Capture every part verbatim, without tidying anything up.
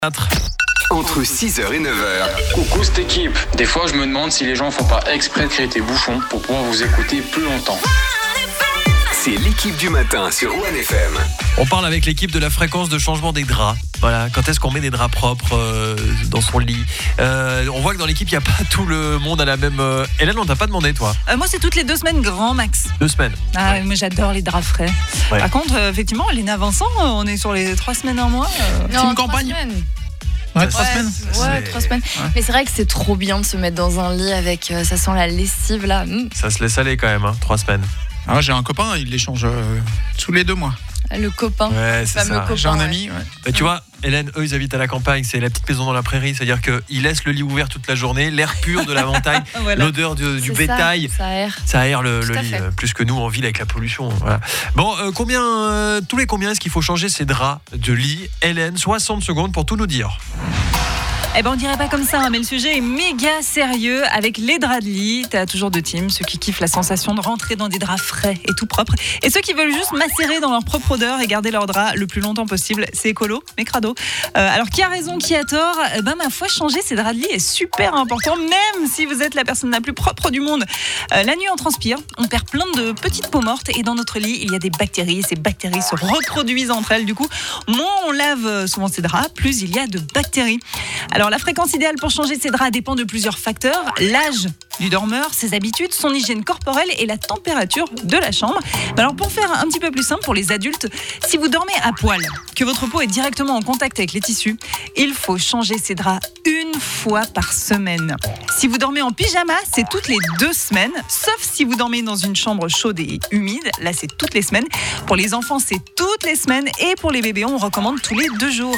Entre six heures et neuf heures. Coucou cette équipe. Des fois je me demande si les gens font pas exprès de créer des bouchons pour pouvoir vous écouter plus longtemps. C'est l'équipe du matin sur One F M. On parle avec l'équipe de la fréquence de changement des draps. Voilà, quand est-ce qu'on met des draps propres euh, dans son lit. euh, On voit que dans l'équipe, il n'y a pas tout le monde à la même... Euh... Hélène, on t'a pas demandé, toi euh, Moi, c'est toutes les deux semaines grand max. Deux semaines. Ah, ouais. Moi, j'adore les draps frais. Ouais. Par contre, euh, effectivement, Léna Vincent, on est sur les trois semaines, un mois. Euh, non, team trois campagne. Semaines. Ouais, trois ouais, semaines. Ouais, trois semaines. Ouais. Mais c'est vrai que c'est trop bien de se mettre dans un lit avec, euh, ça sent la lessive là. Mmh. Ça se laisse aller quand même, hein, trois semaines. Ah, j'ai un copain, il les change euh, tous les deux mois. Le copain. Ouais, c'est ça. Copain, j'ai un ouais. ami. Ouais. Mais tu vois, Hélène, eux, ils habitent à la campagne, c'est la petite maison dans la prairie, c'est-à-dire qu'ils laissent le lit ouvert toute la journée, l'air pur de la montagne, voilà. L'odeur du, du bétail. Ça, ça aère. Ça aère le, le lit, euh, plus que nous en ville avec la pollution. Voilà. Bon, euh, combien, euh, tous les combien est-ce qu'il faut changer ces draps de lit? Hélène, soixante secondes pour tout nous dire. Eh ben on dirait pas comme ça, hein, mais le sujet est méga sérieux avec les draps de lit. T'as toujours deux teams, ceux qui kiffent la sensation de rentrer dans des draps frais et tout propres, et ceux qui veulent juste macérer dans leur propre odeur et garder leur drap le plus longtemps possible. C'est écolo, mais crado. Euh, alors qui a raison, qui a tort? Eh ben ma foi, changer ces draps de lit est super important, même si vous êtes la personne la plus propre du monde. Euh, la nuit on transpire, on perd plein de petites peaux mortes, et dans notre lit il y a des bactéries. Ces bactéries se reproduisent entre elles. Du coup, moins on lave souvent ces draps, plus il y a de bactéries. Alors la fréquence idéale pour changer ses draps dépend de plusieurs facteurs: l'âge du dormeur, ses habitudes, son hygiène corporelle et la température de la chambre. Alors pour faire un petit peu plus simple pour les adultes, si vous dormez à poil, que votre peau est directement en contact avec les tissus, il faut changer ses draps une fois par semaine. Si vous dormez en pyjama, c'est toutes les deux semaines, sauf si vous dormez dans une chambre chaude et humide, là c'est toutes les semaines. Pour les enfants, c'est toutes les semaines, et pour les bébés, on recommande tous les deux jours.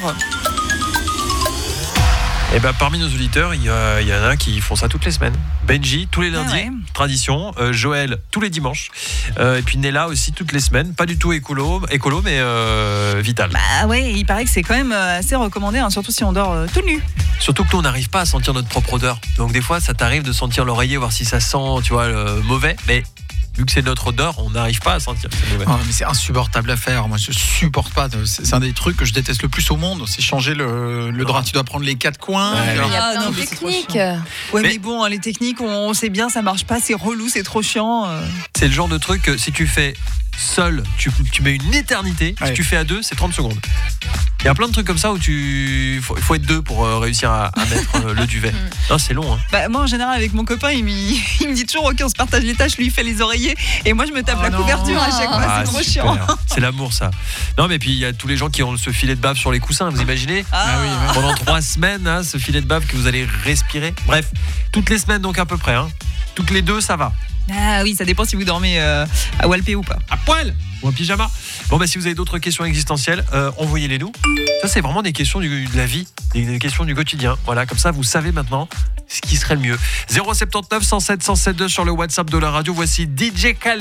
Et ben, parmi nos auditeurs, il y, a, il y en a qui font ça toutes les semaines. Benji, tous les lundis, ah ouais. Tradition. Euh, Joël, tous les dimanches. Euh, et puis Nella aussi, toutes les semaines. Pas du tout écolo, écolo mais euh, vital. Bah ouais, il paraît que c'est quand même assez recommandé, hein, surtout si on dort euh, tout nu. Surtout que nous, on n'arrive pas à sentir notre propre odeur. Donc des fois, ça t'arrive de sentir l'oreiller, voir si ça sent, tu vois, le mauvais. Mais vu que c'est notre odeur, on n'arrive pas à sentir que c'est mauvais. Oh, mais c'est insupportable à faire. Moi, je supporte pas. C'est un des trucs que je déteste le plus au monde. C'est changer le, le drap. Tu dois prendre les quatre coins. Ouais, alors... il y a plein ah, de non, techniques. Ouais, mais, mais bon, les techniques, on, on sait bien, ça marche pas. C'est relou, c'est trop chiant. Euh... C'est le genre de truc que si tu fais seul, tu, tu mets une éternité. Ouais. Si tu fais à deux, c'est trente secondes. Il y a plein de trucs comme ça où tu faut, faut être deux pour euh, réussir à, à mettre euh, le duvet. Non, c'est long. Hein. Bah, moi, en général, avec mon copain, il, il me dit toujours ok, on se partage les tâches. Lui, il fait les oreillers et moi, je me tape oh la non. couverture à chaque fois. Ah, c'est trop super. chiant. C'est l'amour, ça. Non, mais puis il y a tous les gens qui ont ce filet de bave sur les coussins. Vous imaginez ah. Ah oui, ouais. Pendant trois semaines, hein, ce filet de bave que vous allez respirer. Bref, toutes les semaines, donc à peu près. Hein. Toutes les deux, ça va. Ah oui, ça dépend si vous dormez euh, à Walpé ou pas. À poil ou en pyjama. Bon, bah si vous avez d'autres questions existentielles, euh, envoyez-les nous. Ça, c'est vraiment des questions du, de la vie, des questions du quotidien. Voilà, comme ça, vous savez maintenant ce qui serait le mieux. zéro sept neuf, cent sept, cent sept deux sur le WhatsApp de la radio. Voici D J Khaled.